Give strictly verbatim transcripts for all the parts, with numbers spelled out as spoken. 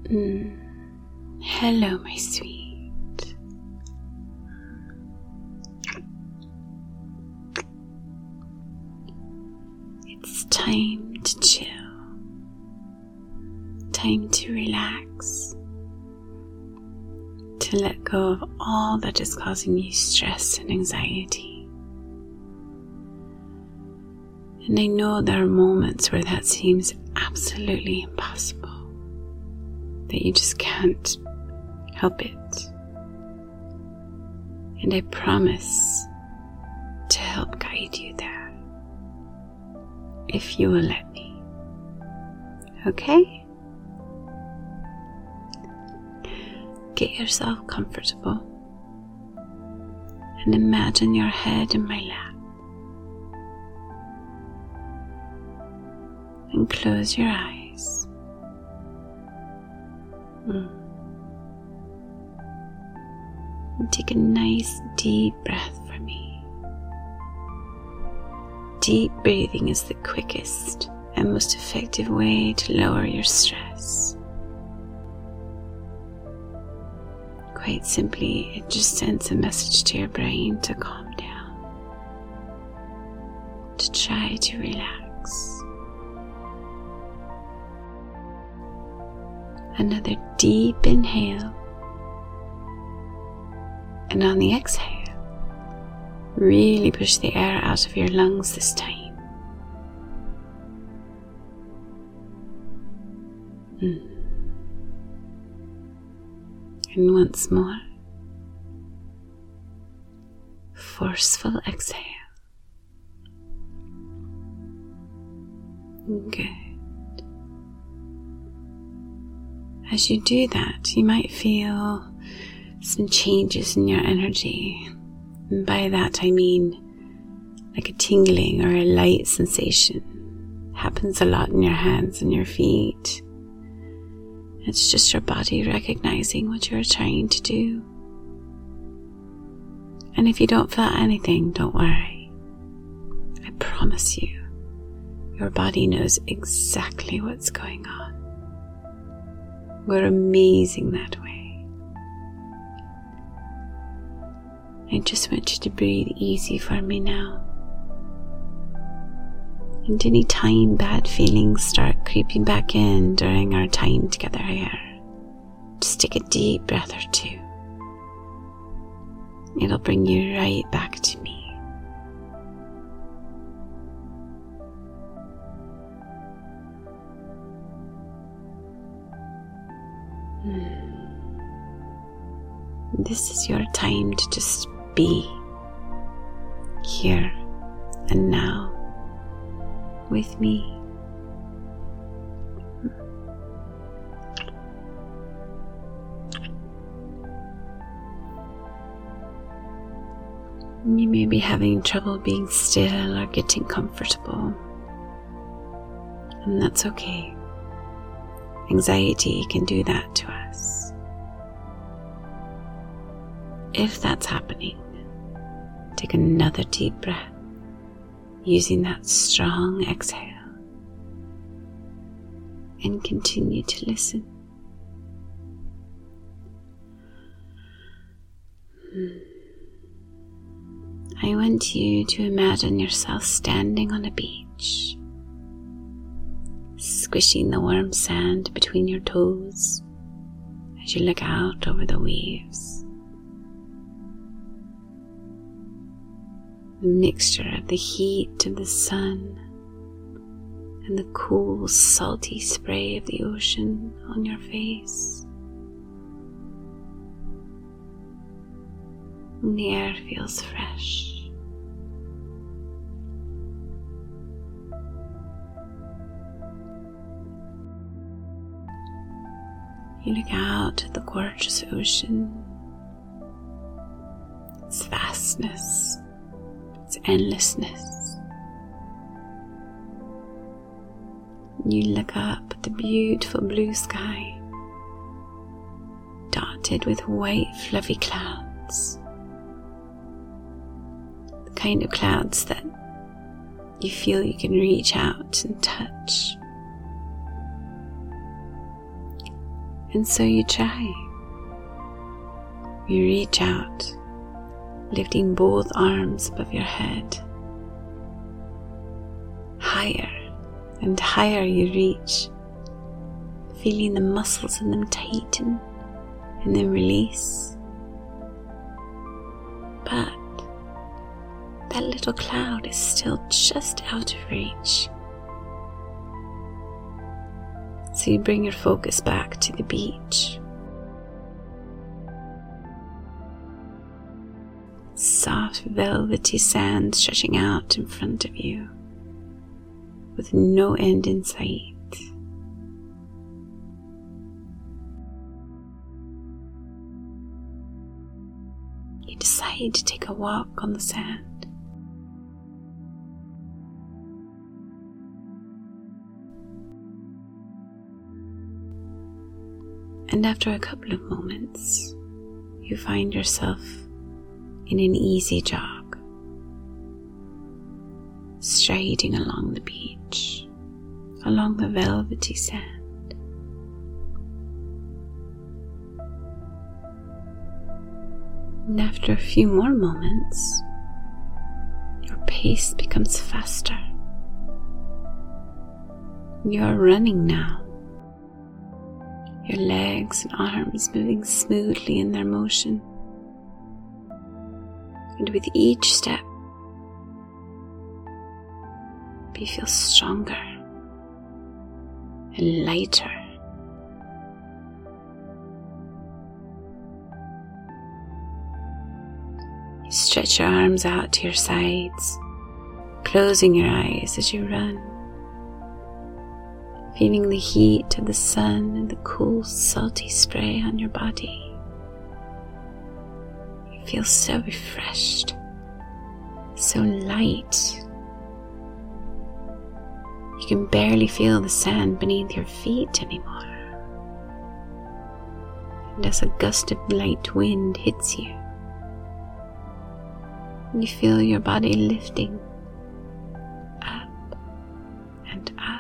Mm. Hello, my sweet. It's time to chill. Time to relax. To let go of all that is causing you stress and anxiety. And I know there are moments where that seems absolutely impossible. That you just can't help it. And I promise to help guide you there, if you will let me. Okay? Get yourself comfortable and imagine your head in my lap. And close your eyes. Mm. And take a nice deep breath for me. Deep breathing is the quickest and most effective way to lower your stress. Quite simply, it just sends a message to your brain to calm down, to try to relax. Another deep inhale, and on the exhale, really push the air out of your lungs this time. Mm. And once more, forceful exhale. Good. As you do that, you might feel some changes in your energy. And by that I mean like a tingling or a light sensation. Happens a lot in your hands and your feet. It's just your body recognizing what you're trying to do. And if you don't feel anything, don't worry. I promise you, your body knows exactly what's going on. We're amazing that way. I just want you to breathe easy for me now. And any time bad feelings start creeping back in during our time together here, just take a deep breath or two. It'll bring you right back to me. This is your time to just be here and now with me. You may be having trouble being still or getting comfortable, and that's okay. Anxiety can do that to us. If that's happening, take another deep breath using that strong exhale and continue to listen. I want you to imagine yourself standing on a beach, squishing the warm sand between your toes as you look out over the waves. The mixture of the heat of the sun and the cool, salty spray of the ocean on your face. And the air feels fresh. You look out at the gorgeous ocean, its vastness, its endlessness. You look up at the beautiful blue sky, dotted with white fluffy clouds. The kind of clouds that you feel you can reach out and touch. And so you try. You reach out, lifting both arms above your head. Higher and higher you reach, feeling the muscles in them tighten and then release. But that little cloud is still just out of reach. So you bring your focus back to the beach. Soft, velvety sand stretching out in front of you, with no end in sight. You decide to take a walk on the sand. And after a couple of moments, you find yourself in an easy jog, striding along the beach, along the velvety sand. And after a few more moments, your pace becomes faster. You are running now. Your legs and arms moving smoothly in their motion. And with each step, you feel stronger and lighter. You stretch your arms out to your sides, closing your eyes as you run, feeling the heat of the sun and the cool, salty spray on your body. You feel so refreshed, so light. You can barely feel the sand beneath your feet anymore. And as a gust of light wind hits you, you feel your body lifting up and up.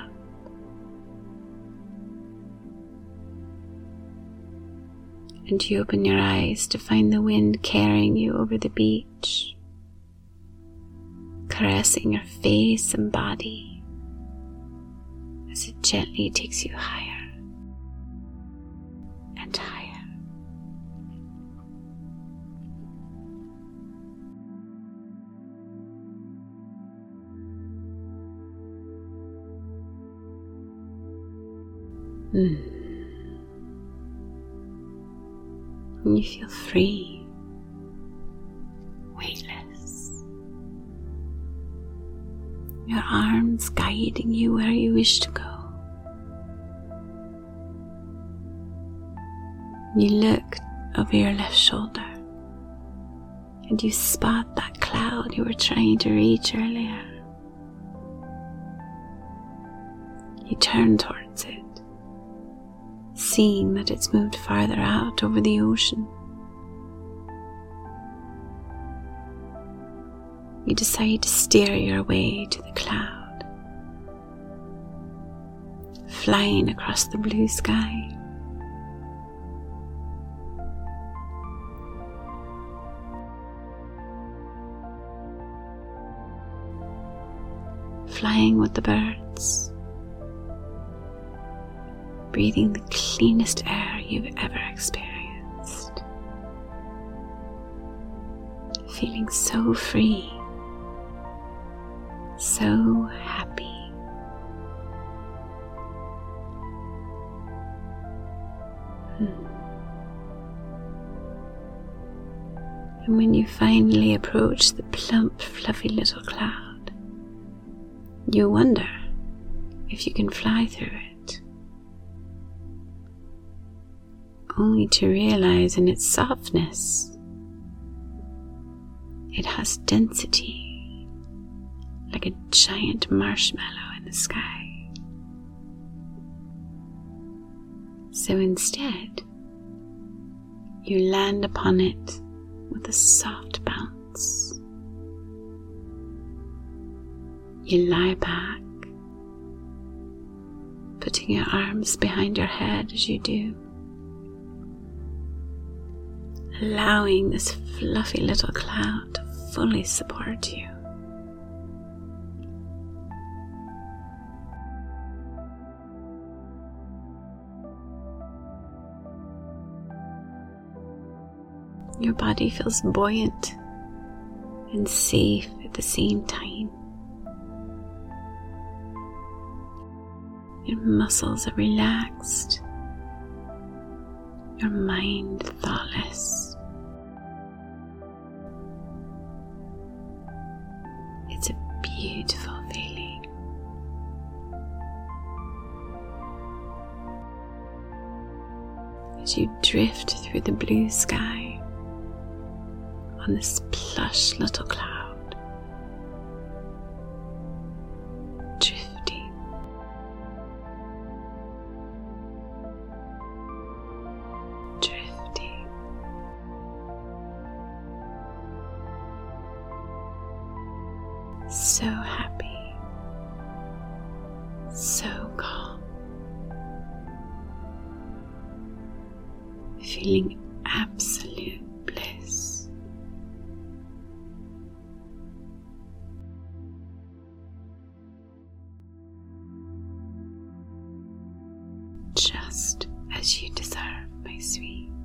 And you open your eyes to find the wind carrying you over the beach, caressing your face and body as it gently takes you higher and higher. Mm. And you feel free, weightless. Your arms guiding you where you wish to go. You look over your left shoulder and you spot that cloud you were trying to reach earlier. You turn towards it, seeing that it's moved farther out over the ocean. You decide to steer your way to the cloud, flying across the blue sky. Flying with the birds, breathing the cleanest air you've ever experienced, feeling so free, so happy. Hmm. And when you finally approach the plump, fluffy little cloud, you wonder if you can fly through it, only to realize in its softness, it has density like a giant marshmallow in the sky. So instead, you land upon it with a soft bounce. You lie back, putting your arms behind your head as you do, allowing this fluffy little cloud to fully support you. Your body feels buoyant and safe at the same time. Your muscles are relaxed, your mind thoughtless. It's a beautiful feeling. As you drift through the blue sky on this plush little cloud, drifting, drifting, so happy, so calm, feeling absolute bliss. Just as you deserve, my sweet.